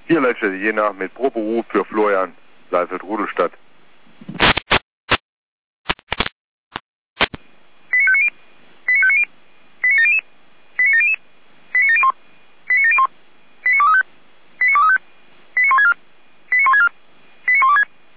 Hier Leute Jena mit Pro Beruf für Florian, Saalfeld-Rudolstadt.